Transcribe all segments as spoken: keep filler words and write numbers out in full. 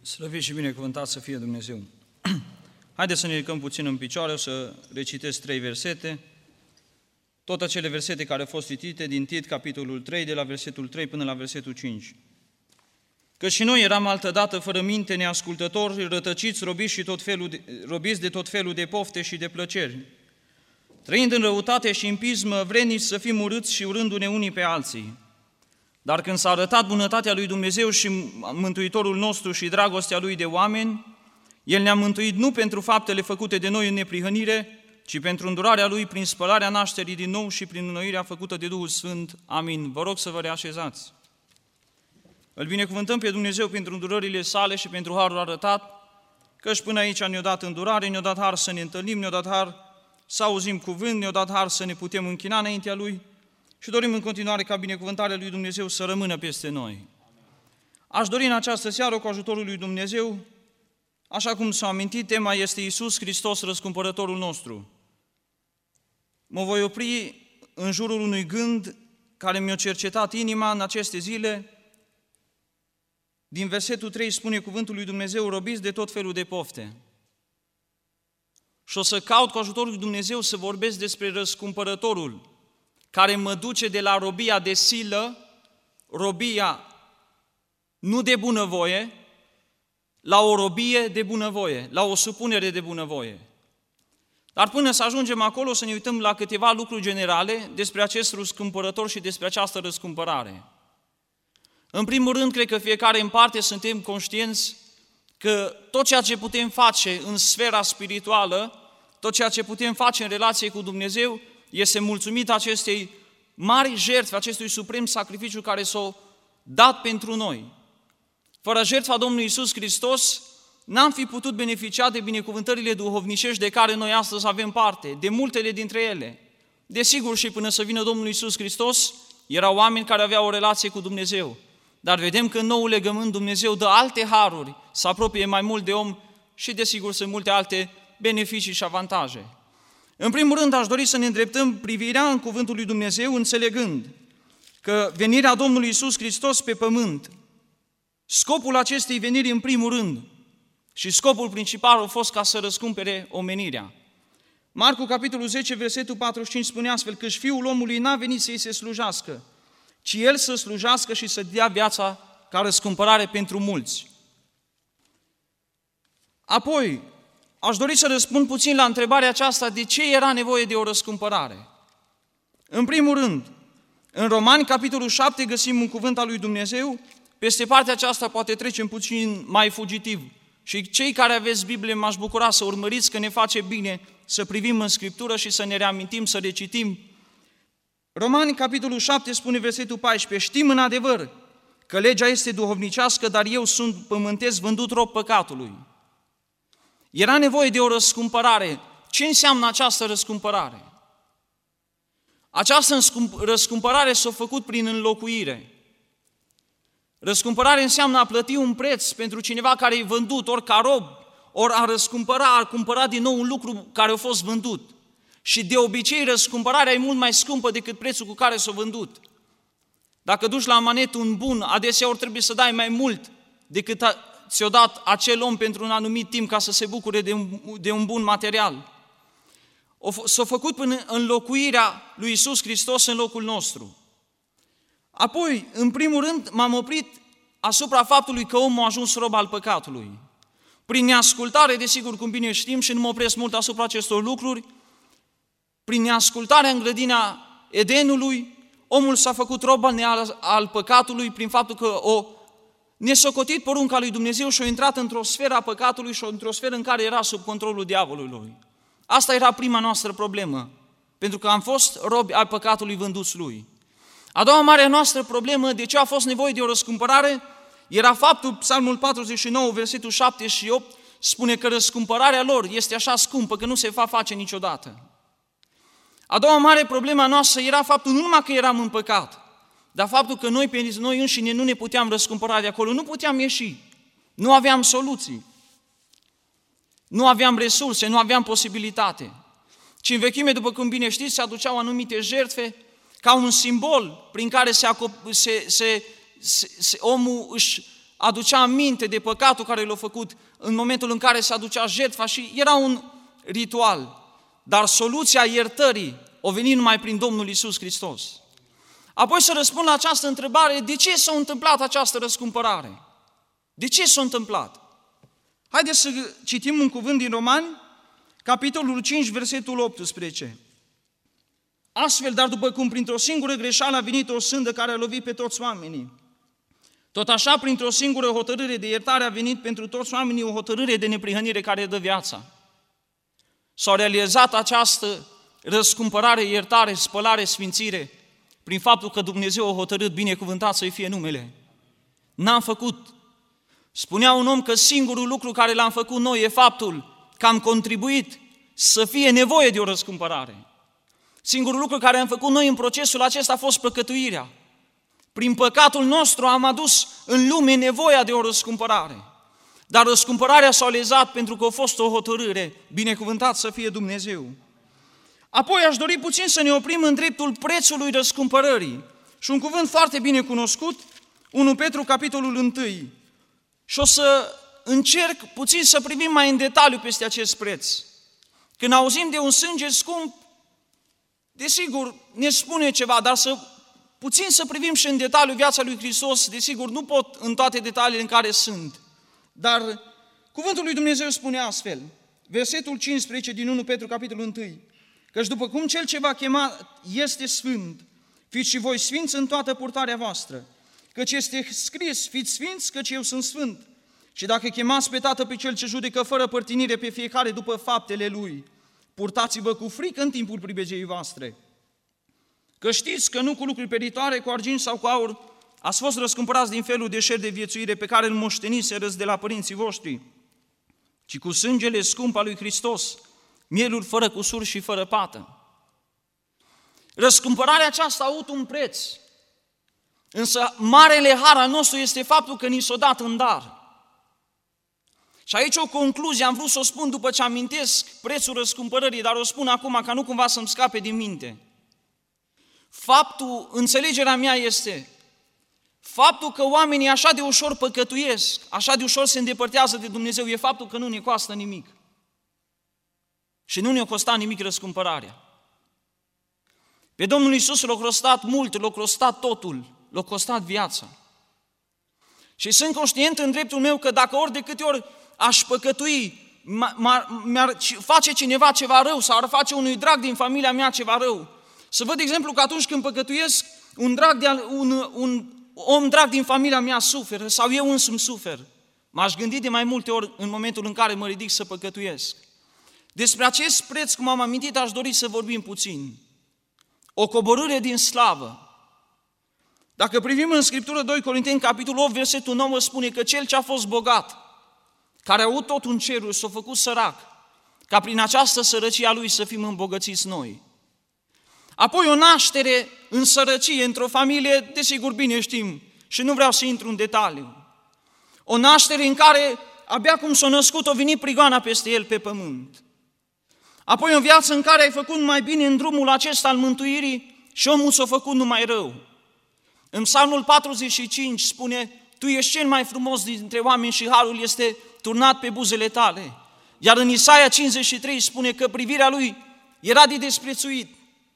Slăvit și binecuvântat să fie Dumnezeu! Haideți să ne ridicăm puțin în picioare, o să recitesc trei versete. Tot acele versete care au fost citite din Tit, capitolul trei, de la versetul trei până la versetul cinci. Că și noi eram altădată fără minte, neascultători, rătăciți, robiți, și tot felul de, robiți de tot felul de pofte și de plăceri, trăind în răutate și în pismă, vrednici să fim urâți și urându-ne unii pe alții. Dar când s-a arătat bunătatea lui Dumnezeu și Mântuitorul nostru și dragostea Lui de oameni, El ne-a mântuit nu pentru faptele făcute de noi în neprihănire, ci pentru îndurarea Lui prin spălarea nașterii din nou și prin înnoirea făcută de Duhul Sfânt. Amin. Vă rog să vă reașezați. Îl binecuvântăm pe Dumnezeu pentru îndurările sale și pentru harul arătat, căci până aici ne-a dat îndurare, ne-a dat har să ne întâlnim, ne-a dat har să auzim cuvânt, ne-a dat har să ne putem închina înaintea Lui și dorim în continuare ca binecuvântarea Lui Dumnezeu să rămână peste noi. Aș dori în această seară, cu ajutorul Lui Dumnezeu, așa cum s-a amintit, tema este Iisus Hristos, răscumpărătorul nostru. Mă voi opri în jurul unui gând care mi-a cercetat inima în aceste zile. Din versetul trei spune cuvântul lui Dumnezeu: robiți de tot felul de pofte. Și o să caut cu ajutorul lui Dumnezeu să vorbesc despre răscumpărătorul care mă duce de la robia de silă, robia nu de bunăvoie, la o robie de bunăvoie, la o supunere de bunăvoie. Dar până să ajungem acolo, să ne uităm la câteva lucruri generale despre acest răscumpărător și despre această răscumpărare. În primul rând, cred că fiecare în parte suntem conștienți că tot ceea ce putem face în sfera spirituală, tot ceea ce putem face în relație cu Dumnezeu, este mulțumit acestei mari jertfe, acestui suprem sacrificiu care s-a dat pentru noi. Fără jertfa Domnului Iisus Hristos, n-am fi putut beneficia de binecuvântările duhovnicești de care noi astăzi avem parte, de multele dintre ele. Desigur, și până să vină Domnul Iisus Hristos, erau oameni care aveau o relație cu Dumnezeu. Dar vedem că în noul legământ Dumnezeu dă alte haruri, se apropie mai mult de om și, desigur, sunt multe alte beneficii și avantaje. În primul rând, aș dori să ne îndreptăm privirea în cuvântul lui Dumnezeu, înțelegând că venirea Domnului Iisus Hristos pe pământ, scopul acestei veniri în primul rând și scopul principal a fost ca să răscumpere omenirea. Marcu, capitolul zece, versetul patruzeci și cinci spune astfel: căci Fiul omului n-a venit să-i se slujească, ci El să slujească și să dea viața ca răscumpărare pentru mulți. Apoi, aș dori să răspund puțin la întrebarea aceasta: de ce era nevoie de o răscumpărare? În primul rând, în Romani, capitolul șapte, găsim un cuvânt al lui Dumnezeu. Peste partea aceasta poate trecem puțin mai fugitiv. Și cei care aveți Biblie, m-aș bucura să urmăriți, că ne face bine să privim în Scriptură și să ne reamintim, să recitim. Romani, capitolul șapte, spune versetul paisprezece: știm în adevăr că legea este duhovnicească, dar eu sunt pământesc, vândut rob păcatului. Era nevoie de o răscumpărare. Ce înseamnă această răscumpărare? Această răscumpărare s-a făcut prin înlocuire. Răscumpărare înseamnă a plăti un preț pentru cineva care e vândut, ori ca rob, ori a răscumpăra, a cumpăra din nou un lucru care a fost vândut. Și de obicei răscumpărarea e mult mai scumpă decât prețul cu care s-a vândut. Dacă duci la amanet un bun, adeseori trebuie să dai mai mult decât a, ți-o dat acel om pentru un anumit timp ca să se bucure de un, de un bun material. S-a făcut până înlocuirea lui Iisus Hristos în locul nostru. Apoi, în primul rând, m-am oprit asupra faptului că omul a ajuns rob al păcatului. Prin neascultare, desigur, cum bine știm, și nu mă opresc mult asupra acestor lucruri, prin neascultarea în grădina Edenului, omul s-a făcut rob al, al păcatului prin faptul că o nesocotit porunca lui Dumnezeu și a intrat într-o sferă a păcatului și într-o sferă în care era sub controlul diavolului. Asta era prima noastră problemă, pentru că am fost robi al păcatului vânduți lui. A doua mare noastră problemă, de ce a fost nevoie de o răscumpărare, era faptul, Psalmul patruzeci și nouă, versetul șapte și opt, spune că răscumpărarea lor este așa scumpă că nu se va face niciodată. A doua mare problemă a noastră era faptul nu numai că eram în păcat, dar faptul că noi pe noi înșine nu ne puteam răscumpăra de acolo, nu puteam ieși, nu aveam soluții, nu aveam resurse, nu aveam posibilitate. Ci în vechime, după cum bine știți, se aduceau anumite jertfe ca un simbol prin care se, se, se, se, se, omul își aducea aminte de păcatul care l-a făcut în momentul în care se aducea jertfa și era un ritual. Dar soluția iertării a venit numai prin Domnul Iisus Hristos. Apoi să răspund la această întrebare, de ce s-a întâmplat această răscumpărare? De ce s-a întâmplat? Haideți să citim un cuvânt din Romani, capitolul cinci, versetul optsprezece. Astfel, dar după cum printr-o singură greșeală a venit o sândă care a lovit pe toți oamenii, tot așa, printr-o singură hotărâre de iertare a venit pentru toți oamenii o hotărâre de neprihănire care dă viața. S-a realizat această răscumpărare, iertare, spălare, sfințire, prin faptul că Dumnezeu a hotărât, binecuvântat să-i fie numele. N-am făcut. Spunea un om că singurul lucru care l-am făcut noi e faptul că am contribuit să fie nevoie de o răscumpărare. Singurul lucru care am făcut noi în procesul acesta a fost păcătuirea. Prin păcatul nostru am adus în lume nevoia de o răscumpărare. Dar răscumpărarea s-a realizat pentru că a fost o hotărâre, binecuvântat să fie Dumnezeu. Apoi aș dori puțin să ne oprim în dreptul prețului răscumpărării. Și un cuvânt foarte bine cunoscut, unu Petru, capitolul unu. Și o să încerc puțin să privim mai în detaliu peste acest preț. Când auzim de un sânge scump, desigur ne spune ceva, dar să puțin să privim și în detaliu viața lui Hristos, desigur nu pot în toate detaliile în care sunt. Dar cuvântul lui Dumnezeu spune astfel, versetul cincisprezece din unu Petru, capitolul unu, căci după cum cel ce va chema este sfânt, fiți și voi sfinți în toată purtarea voastră, căci este scris, fiți sfinți, căci eu sunt sfânt. Și dacă chemați pe Tatăl pe cel ce judecă fără părtinire pe fiecare după faptele lui, purtați-vă cu frică în timpul pribegiei voastre. Că știți că nu cu lucruri peritoare, cu argint sau cu aur, ați fost răscumpărați din felul de șer de viețuire pe care îl moșteniserăți de la părinții voștri, ci cu sângele scump al lui Hristos, mielul fără cusur și fără pată. Răscumpărarea aceasta a avut un preț, însă marele har al nostru este faptul că ni s-a dat în dar. Și aici o concluzie, am vrut să o spun după ce amintesc prețul răscumpărării, dar o spun acum ca nu cumva să-mi scape din minte. Faptul, înțelegerea mea este, faptul că oamenii așa de ușor păcătuiesc, așa de ușor se îndepărtează de Dumnezeu, e faptul că nu ne costă nimic. Și nu ne-a costat nimic răscumpărarea. Pe Domnul Iisus l-a costat mult, l-a costat totul, l-a costat viața. Și sunt conștient în dreptul meu că dacă ori de câte ori aș păcătui, mi-ar face cineva ceva rău sau ar face unui drag din familia mea ceva rău, să văd, de exemplu, că atunci când păcătuiesc, un, drag de, un, un om drag din familia mea suferă sau eu însumi sufer. M-aș gândi de mai multe ori în momentul în care mă ridic să păcătuiesc. Despre acest preț, cum am amintit, aș dori să vorbim puțin. O coborâre din slavă. Dacă privim în Scriptură doi Corinteni, capitolul opt, versetul nouă, spune că cel ce a fost bogat, care a avut tot în cerul, s-a făcut sărac, ca prin această sărăcie a lui să fim îmbogățiți noi. Apoi o naștere în sărăcie, într-o familie, desigur bine știm, și nu vreau să intru în detaliu. O naștere în care, abia cum s-a născut, a venit prigoana peste el pe pământ. Apoi o viață în care ai făcut mai bine în drumul acesta al mântuirii și omul s-a făcut numai rău. În Psalmul patruzeci și cinci spune, tu ești cel mai frumos dintre oameni și harul este turnat pe buzele tale. Iar în Isaia cincizeci și trei spune că privirea lui era de desprețuit.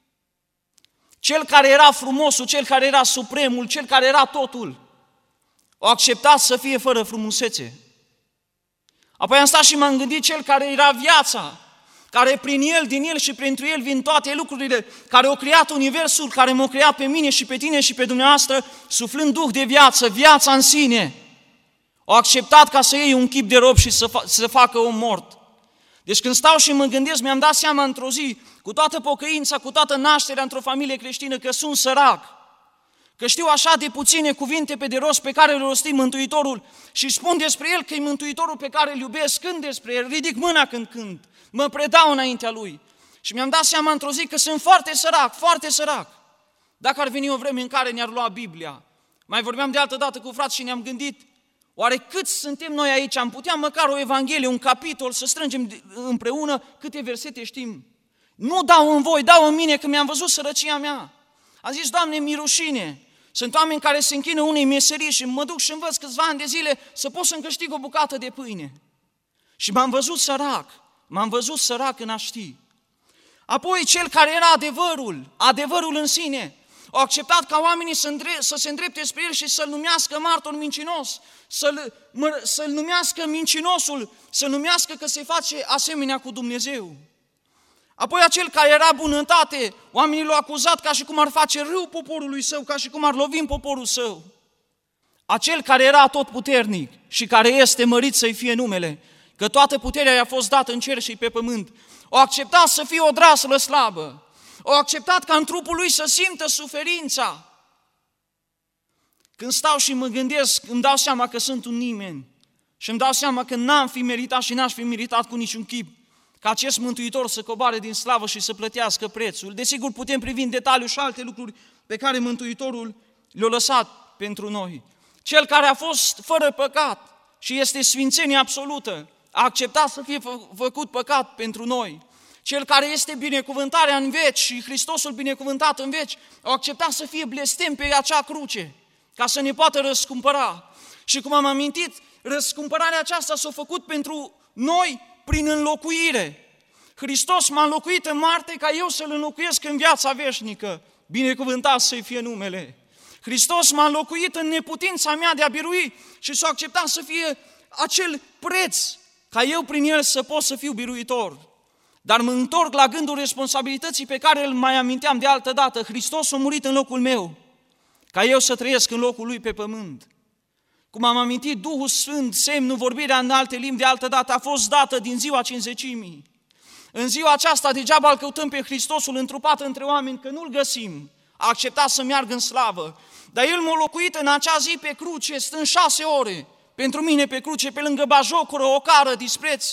Cel care era frumosul, cel care era supremul, cel care era totul, a acceptat să fie fără frumusețe. Apoi am stat și m-am gândit cel care era viața, care prin el, din el și pentru el vin toate lucrurile, care au creat universul, care m-a creat pe mine și pe tine și pe dumneavoastră, suflând duh de viață, viața în sine. Au acceptat ca să iei un chip de rob și să, fa- să facă om mort. Deci când stau și mă gândesc, mi-am dat seama într-o zi, cu toată pocăința, cu toată nașterea într-o familie creștină, că sunt sărac, că știu așa de puține cuvinte pe de rost pe care le rostim Mântuitorul și spun despre el că e Mântuitorul pe care îl iubesc, când despre el, ridic mâna când cânt, mă predau înaintea lui. Și mi-am dat seama într-o zi că sunt foarte sărac, foarte sărac. Dacă ar veni o vreme în care ne-ar lua Biblia, mai vorbeam de altă dată cu frați și ne-am gândit, oare câți suntem noi aici? Am putea măcar o Evanghelie, un capitol, să strângem împreună câte versete știm. Nu dau în voi, dau în mine, că mi-am văzut sărăcia mea. Am zis, Doamne, mi rușine. Sunt oameni care se închină unei meserii și mă duc și învăț câțiva ani de zile să pot să-mi câștig o bucată de pâine. Și m-am văzut sărac, m-am văzut sărac în a ști. Apoi cel care era adevărul, adevărul în sine, au acceptat ca oamenii să, îndre- să se îndrepte spre el și să-l numească martor mincinos, să-l, mă, să-l numească mincinosul, să-l numească că se face asemenea cu Dumnezeu. Apoi acel care era bunătate, oamenii l-au acuzat ca și cum ar face rău poporului său, ca și cum ar lovi în poporul său. Acel care era atotputernic și care este mărit să-i fie numele, că toată puterea i-a fost dată în cer și pe pământ, au acceptat să fie o draslă slabă, au acceptat ca în trupul lui să simtă suferința. Când stau și mă gândesc, îmi dau seama că sunt un nimeni și îmi dau seama că n-am fi meritat și n-aș fi meritat cu niciun chip ca acest Mântuitor să coboare din slavă și să plătească prețul. Desigur, putem privi în detaliu și alte lucruri pe care Mântuitorul le-a lăsat pentru noi. Cel care a fost fără păcat și este sfințenie absolută, a acceptat să fie fă, făcut păcat pentru noi. Cel care este binecuvântarea în veci și Hristosul binecuvântat în veci, a acceptat să fie blestem pe acea cruce, ca să ne poată răscumpăra. Și cum am amintit, răscumpărarea aceasta s-a făcut pentru noi prin înlocuire. Hristos m-a înlocuit în moarte ca eu să-L înlocuiesc în viața veșnică. Binecuvântat să-i fie numele. Hristos m-a înlocuit în neputința mea de a birui și s-a acceptat să fie acel preț ca eu prin El să pot să fiu biruitor. Dar mă întorc la gândul responsabilității pe care îl mai aminteam de altă dată. Hristos a murit în locul meu, ca eu să trăiesc în locul Lui pe pământ. Cum am amintit, Duhul Sfânt, semnul, vorbirea în alte limbi de altă dată, a fost dată din ziua Cincizecimii. În ziua aceasta degeaba îl căutăm pe Hristosul întrupat între oameni, că nu-L găsim. A acceptat să meargă în slavă. Dar El m-a locuit în acea zi pe cruce, stând șase ore, pentru mine pe cruce, pe lângă bajocură, ocară, dispreț,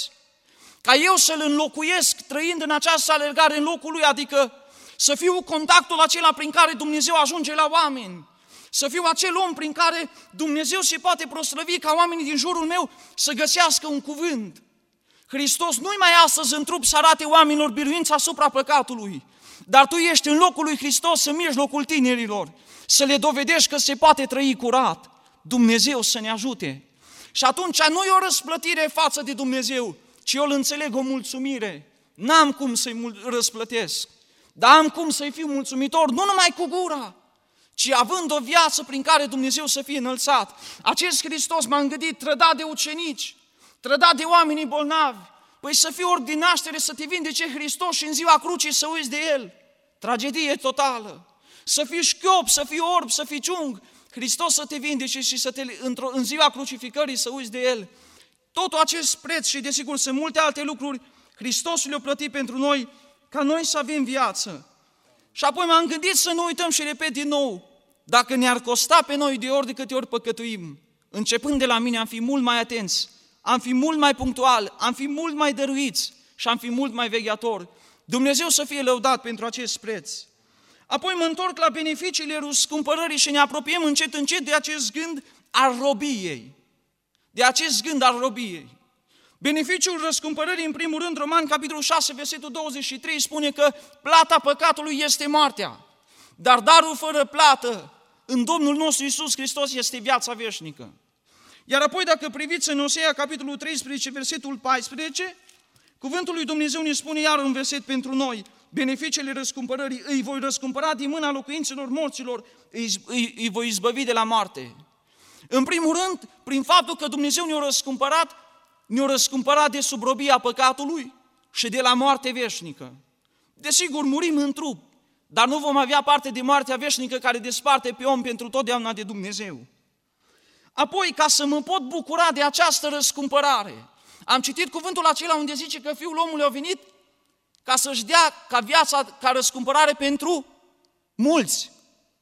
ca eu să-L înlocuiesc trăind în această alergare în locul Lui, adică să fiu contactul acela prin care Dumnezeu ajunge la oameni, să fiu acel om prin care Dumnezeu se poate proslăvi ca oamenii din jurul meu să găsească un cuvânt. Hristos nu-i mai astăzi în trup să arate oamenilor biruința asupra păcatului, dar tu ești în locul lui Hristos, în mijlocul tinerilor, să le dovedești că se poate trăi curat. Dumnezeu să ne ajute. Și atunci nu e o răsplătire față de Dumnezeu, ci eu îl înțeleg o mulțumire. N-am cum să-i răsplătesc, dar am cum să-i fiu mulțumitor, nu numai cu gura, ci având o viață prin care Dumnezeu să fie înălțat. Acest Hristos m-a îngădit, trădat de ucenici, trădat de oamenii bolnavi. Păi să fii ori din naștere, să te vindece Hristos și în ziua crucii să uiți de El. Tragedie totală. Să fii șchiop, să fii orb, să fii ciung, Hristos să te vindece și să te, în ziua crucificării să uiți de El. Totul acest preț și desigur sunt multe alte lucruri, Hristos le-a plătit pentru noi, ca noi să avem viață. Și apoi m-am gândit să nu uităm și repet din nou, dacă ne-ar costa pe noi de ori de câte ori păcătuim, începând de la mine am fi mult mai atenți, am fi mult mai punctual, am fi mult mai dăruiți și am fi mult mai vegheatori. Dumnezeu să fie lăudat pentru acest preț. Apoi mă întorc la beneficiile răscumpărării și ne apropiem încet încet de acest gând al robiei. De acest gând al robiei. Beneficiul răscumpărării, în primul rând, Roman, capitolul șase, versetul douăzeci și trei, spune că plata păcatului este moartea, dar darul fără plată în Domnul nostru Iisus Hristos este viața veșnică. Iar apoi, dacă priviți în Osea, capitolul treisprezece, versetul paisprezece, cuvântul lui Dumnezeu ne spune iar un verset pentru noi, beneficiile răscumpărării, îi voi răscumpăra din mâna locuinților morților, îi, îi, îi voi izbăvi de la moarte. În primul rând, prin faptul că Dumnezeu ne-a răscumpărat, ne-a răscumpărat de sub robia păcatului și de la moarte veșnică. Desigur, murim în trup, dar nu vom avea parte de moartea veșnică care desparte pe om pentru totdeauna de Dumnezeu. Apoi, ca să mă pot bucura de această răscumpărare, am citit cuvântul acela unde zice că Fiul omului a venit ca să-și dea ca viața, ca răscumpărare pentru mulți.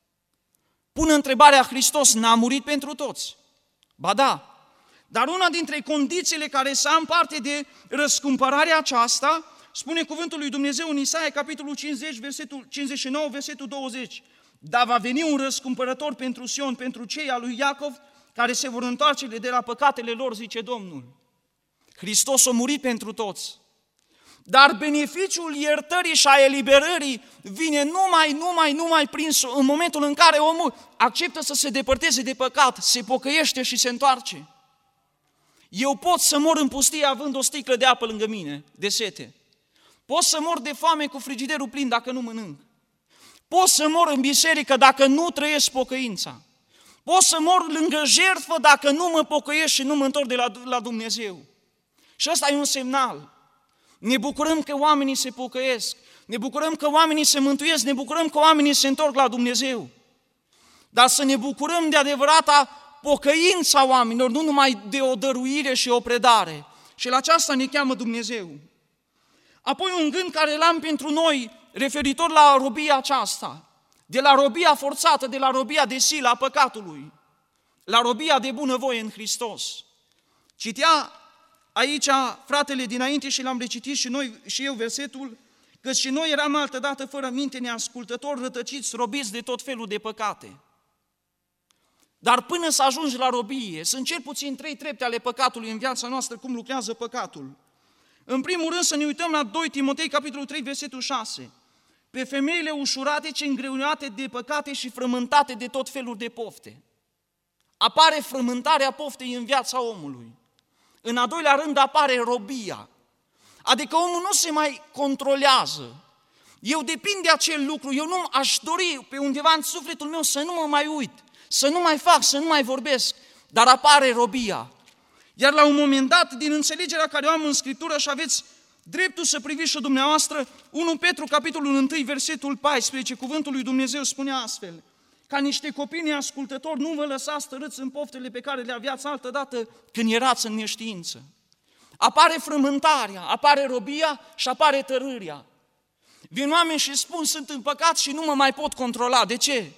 Pun întrebarea, Hristos n-a murit pentru toți? Ba da, dar una dintre condițiile care să am parte de răscumpărarea aceasta, spune cuvântul lui Dumnezeu în Isaia, capitolul cincizeci, versetul cincizeci și nouă, versetul douăzeci. Dar va veni un răscumpărător pentru Sion, pentru cei al lui Iacov, care se vor întoarce de la păcatele lor, zice Domnul. Hristos a murit pentru toți. Dar beneficiul iertării și a eliberării vine numai, numai, numai prin în momentul în care omul acceptă să se depărteze de păcat, se pocăiește și se întoarce. Eu pot să mor în pustie având o sticlă de apă lângă mine, de sete. Pot să mor de foame cu frigiderul plin dacă nu mănânc. Pot să mor în biserică dacă nu trăiesc pocăința. Pot să mor lângă jertfă dacă nu mă pocăiesc și nu mă întorc de la, la Dumnezeu. Și ăsta e un semnal. Ne bucurăm că oamenii se pocăiesc, ne bucurăm că oamenii se mântuiesc, ne bucurăm că oamenii se întorc la Dumnezeu. Dar să ne bucurăm de adevărata pocăința oamenilor, nu numai de o dăruire și o predare. Și la aceasta ne cheamă Dumnezeu. Apoi un gând care l-am pentru noi, referitor la robia aceasta, de la robia forțată, de la robia de silă a păcatului, la robia de bunăvoie în Hristos. Citea aici fratele dinainte și l-am recitit și, noi, și eu versetul, că și noi eram altădată fără minte, neascultători, rătăciți, robiți de tot felul de păcate. Dar până să ajungi la robie, sunt cel puțin trei trepte ale păcatului în viața noastră, cum lucrează păcatul. În primul rând să ne uităm la doi Timotei, capitolul trei, versetul șase. Pe femeile ușurate, ce îngreunate de păcate și frământate de tot felul de pofte. Apare frământarea poftei în viața omului. În a doilea rând apare robia. Adică omul nu se mai controlează. Eu depind de acel lucru, eu nu aș dori pe undeva în sufletul meu să nu mă mai uit, să nu mai fac, să nu mai vorbesc, dar apare robia. Iar la un moment dat, din înțelegerea care o am în Scriptură și aveți dreptul să priviți și dumneavoastră, unu Petru, capitolul unu, versetul paisprezece, cuvântul lui Dumnezeu spune astfel: ca niște copii neascultători, nu vă lăsați tărâți în poftele pe care le aveați altădată când erați în neștiință. Apare frământarea, apare robia și apare tărârea. Vin oameni și spun, sunt în păcat și nu mă mai pot controla. De ce?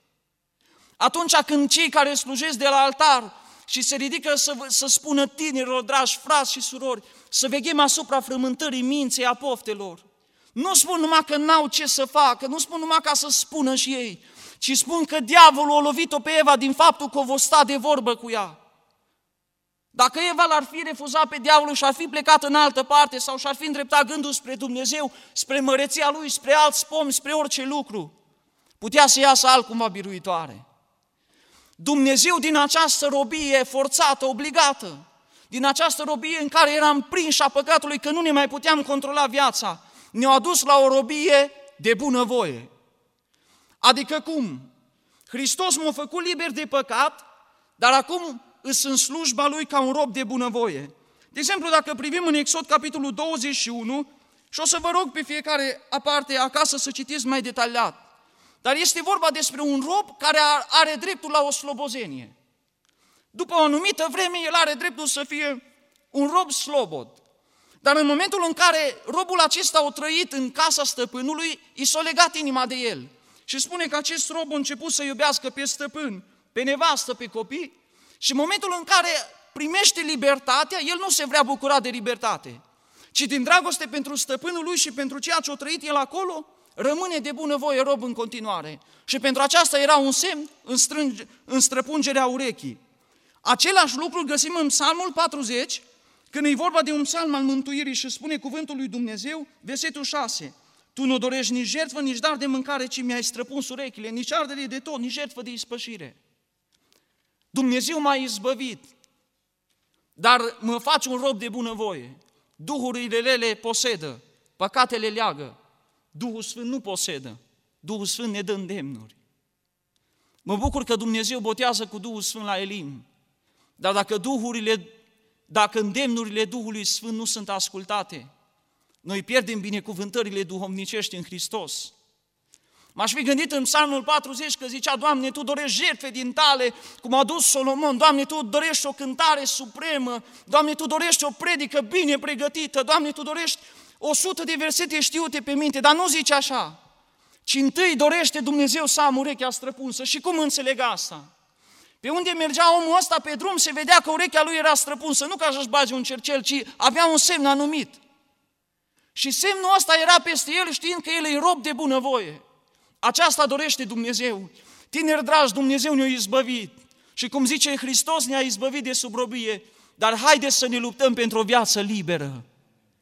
Atunci când cei care slujesc de la altar și se ridică să, să spună tinerilor, dragi frați și surori, să veghem asupra frământării minții, a poftelor. Nu spun numai că n-au ce să facă, nu spun numai ca să spună și ei, ci spun că diavolul a lovit-o pe Eva din faptul că o vor sta de vorbă cu ea. Dacă Eva l-ar fi refuzat pe diavolul și ar fi plecat în altă parte sau și-ar fi îndreptat gândul spre Dumnezeu, spre măreția lui, spre alți pomi, spre orice lucru, putea să iasă altcumva biruitoare. Dumnezeu din această robie forțată, obligată, din această robie în care eram prinși a păcatului, că nu ne mai puteam controla viața, ne-a adus la o robie de bunăvoie. Adică cum? Hristos m-a făcut liber de păcat, dar acum îs în slujba Lui ca un rob de bunăvoie. De exemplu, dacă privim în Exod, capitolul douăzeci și unu, și o să vă rog pe fiecare aparte acasă să citiți mai detaliat, dar este vorba despre un rob care are dreptul la o slobozenie. După o anumită vreme, el are dreptul să fie un rob slobod. Dar în momentul în care robul acesta a trăit în casa stăpânului, i s-a legat inima de el. Și spune că acest rob a început să iubească pe stăpân, pe nevastă, pe copii, și în momentul în care primește libertatea, el nu se vrea bucura de libertate, ci din dragoste pentru stăpânul lui și pentru ceea ce a trăit el acolo, rămâne de bunăvoie rob în continuare. Și pentru aceasta era un semn în, strânge, în străpungerea urechii. Același lucru găsim în Psalmul patruzeci, când e vorba de un psalm al mântuirii și spune cuvântul lui Dumnezeu, versetul șase. Tu nu dorești nici jertfă, nici dar de mâncare, ci mi-ai străpuns urechile, nici ardere de tot, nici jertfă de ispășire. Dumnezeu m-a izbăvit, dar mă faci un rob de bunăvoie. Duhurile rele posedă, păcatele leagă. Duhul Sfânt nu posedă, Duhul Sfânt ne dă îndemnuri. Mă bucur că Dumnezeu botează cu Duhul Sfânt la Elim, dar dacă duhurile, dacă îndemnurile Duhului Sfânt nu sunt ascultate, noi pierdem binecuvântările duhovnicești în Hristos. M-aș fi gândit în Psalmul patruzeci că zicea, Doamne, Tu dorești jertfe din Tale, cum a dus Solomon, Doamne, Tu dorești o cântare supremă, Doamne, Tu dorești o predică bine pregătită, Doamne, Tu dorești o sută de versete știute pe minte, dar nu zice așa, ci întâi dorește Dumnezeu să am urechea străpunsă. Și cum înțeleg asta? Pe unde mergea omul ăsta pe drum se vedea că urechea lui era străpunsă, nu ca să-și bage un cercel, ci avea un semn anumit. Și semnul ăsta era peste el știind că el e rob de bunăvoie. Aceasta dorește Dumnezeu. Tineri dragi, Dumnezeu ne-a izbăvit. Și cum zice Hristos, ne-a izbăvit de sub robie, dar haideți să ne luptăm pentru o viață liberă.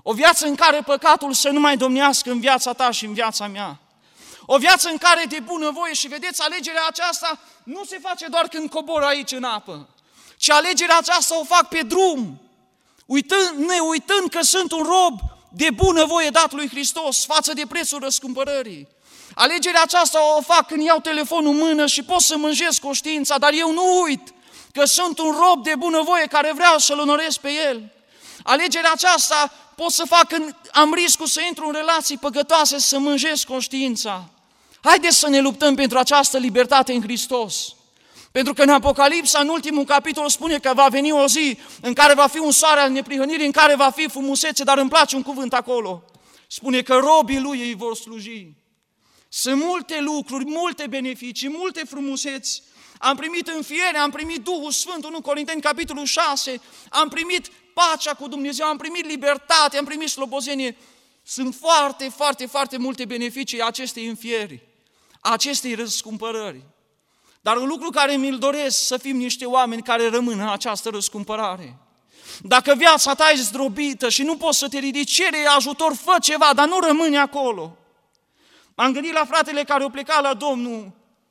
O viață în care păcatul să nu mai domnească în viața ta și în viața mea. O viață în care de bunăvoie, și vedeți, alegerea aceasta nu se face doar când cobor aici în apă, ci alegerea aceasta o fac pe drum, uitând, ne uitând că sunt un rob de bunăvoie dat lui Hristos față de prețul răscumpărării. Alegerea aceasta o fac când iau telefonul în mână și pot să mânjesc conștiința, dar eu nu uit că sunt un rob de bunăvoie care vreau să-L onorez pe El. Alegerea aceasta pot să fac când am riscul să intru în relații păcătoase, să mânjesc conștiința. Haideți să ne luptăm pentru această libertate în Hristos. Pentru că în Apocalipsa, în ultimul capitol, spune că va veni o zi în care va fi un soare al neprihănirii, în care va fi frumusețe, dar îmi place un cuvânt acolo. Spune că robii Lui îi vor sluji. Sunt multe lucruri, multe beneficii, multe frumuseți. Am primit înfiere, am primit Duhul Sfânt, unu Corinteni, capitolul șase, am primit pacea cu Dumnezeu, am primit libertate, am primit slobozenie. Sunt foarte, foarte, foarte multe beneficii acestei înfieri, acestei răscumpărări. Dar un lucru care mi-l doresc, să fim niște oameni care rămân în această răscumpărare. Dacă viața ta e zdrobită și nu poți să te ridici, cere ajutor, fă ceva, dar nu rămâne acolo. M-am gândit la fratele care a plecat la Domnul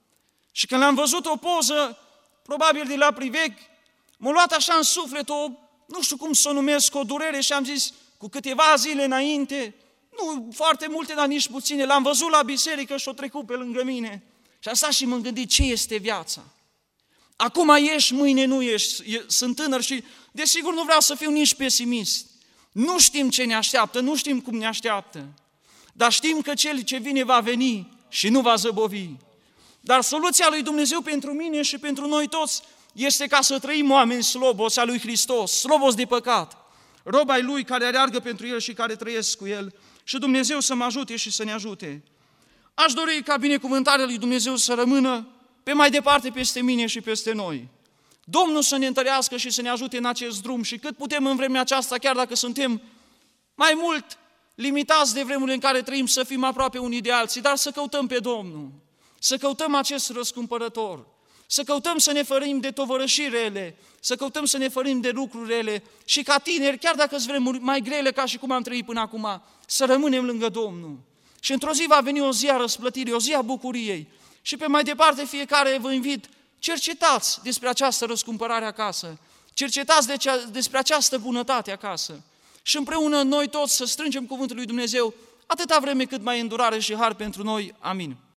și când am văzut o poză, probabil de la Priveg, m-a luat așa în suflet o, nu știu cum să o numesc, o durere și am zis, cu câteva zile înainte, nu foarte multe, dar nici puține, l-am văzut la biserică și o trecut pe lângă mine. Și am stat și m-am gândit, ce este viața? Acum ești, mâine nu ești, sunt tânăr și desigur nu vreau să fiu nici pesimist. Nu știm ce ne așteaptă, nu știm cum ne așteaptă, dar știm că Cel ce vine va veni și nu va zăbovi. Dar soluția lui Dumnezeu pentru mine și pentru noi toți este ca să trăim oameni slobozi a lui Hristos, slobozi de păcat, robi ai Lui care aleargă pentru El și care trăiesc cu El, și Dumnezeu să mă ajute și să ne ajute. Aș dori ca binecuvântarea lui Dumnezeu să rămână pe mai departe peste mine și peste noi. Domnul să ne întărească și să ne ajute în acest drum și cât putem în vremea aceasta, chiar dacă suntem mai mult limitați de vremurile în care trăim, să fim aproape unii de alții, dar să căutăm pe Domnul, să căutăm acest răscumpărător, să căutăm să ne fărim de tovărășiri rele, să căutăm să ne fărim de lucruri rele și ca tineri, chiar dacă sunt vremuri mai grele ca și cum am trăit până acum, să rămânem lângă Domnul. Și într-o zi va veni o zi a răsplătirii, o zi a bucuriei. Și pe mai departe fiecare vă invit, cercetați despre această răscumpărare acasă, cercetați de cea, despre această bunătate acasă și împreună noi toți să strângem cuvântul lui Dumnezeu atâta vreme cât mai e îndurare și har pentru noi. Amin.